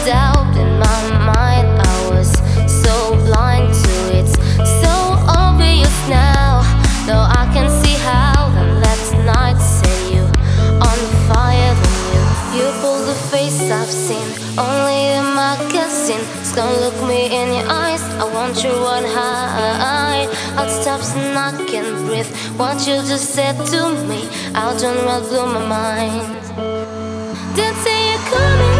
doubt in my mind. I was so blind to it, so obvious now. Though I can see how the last night set you on fire. Then you pull the face I've seen only in magazine. It's gonna look me in your eyes. I want you on high. Heart stops and I can't breathe. What you just said to me, I'll turn well, blew my mind. Didn't say you're coming.